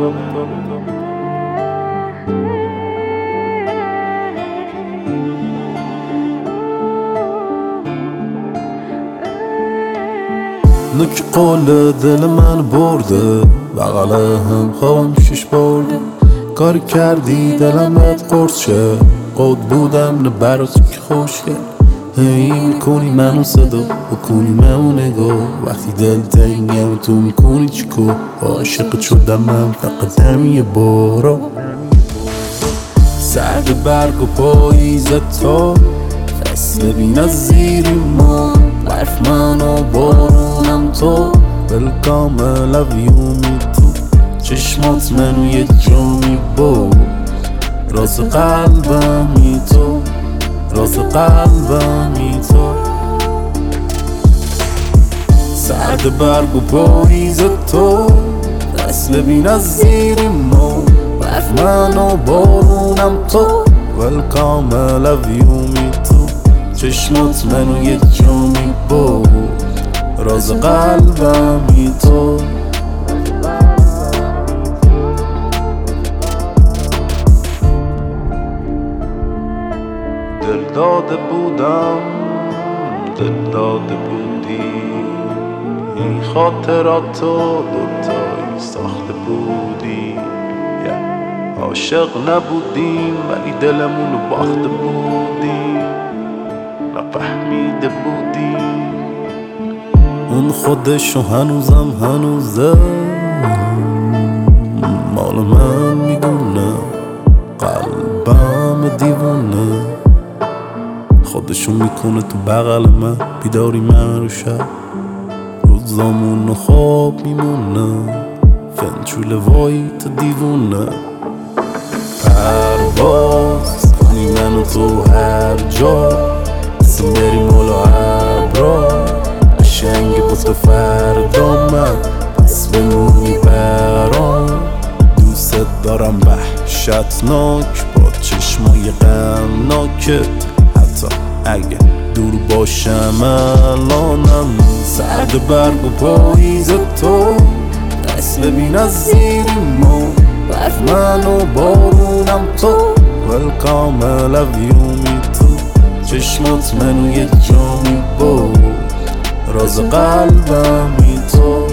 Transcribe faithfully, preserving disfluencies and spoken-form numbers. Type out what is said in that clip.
نوک قول دل من برده بغل هم خوام شش برده کار کردی دلمت قرص شه قود بودم نه برات که خوشگل هی میکنی منو صدا بکنی منو نگاه وقتی دل تنگم تو میکنی چیکو عاشقت شدم من فقط همین بارا سرد برگ و پاییزت تا فصل بین از زیری ما برف من و بارونم تو بالکامل اویومی تو چشمات منو یه جامی بود راز قلبمی تو راز قلبمی تو سرد برگ و پاییز تو فصل بین از زیر ما برف من و بارونم تو بالکامل اویومی تو چشمات منو یه جامی بود راز قلبمی تو دل داده بودم دل داده بودی این خاطراتو دوتایی ساخته بودی yeah. عاشق نبودیم ولی دلمونو باخته بودیم نفهمیده بودیم اون خودشو هنوزم هنوزه مال من میدونه قلبم دیوونه خودشو میکنه تو بغل من بیداری من رو شب روزامون و خواب میمونه فنچوله وای تا دیوونه پرواز کنی منو تو هر جا اسم بریم بالا عبرا قشنگ با تو فردا من پس بمونی برام دوست دارم وحشتناک با چشمای غمناکت حتی اگه دور باشم الانم سرد برگ و پاییز تو فصل بین از زیر ما برف من و بارونم تو بالکامل اویومی تو چشمات منو یه جامی بود راز قلبمی تو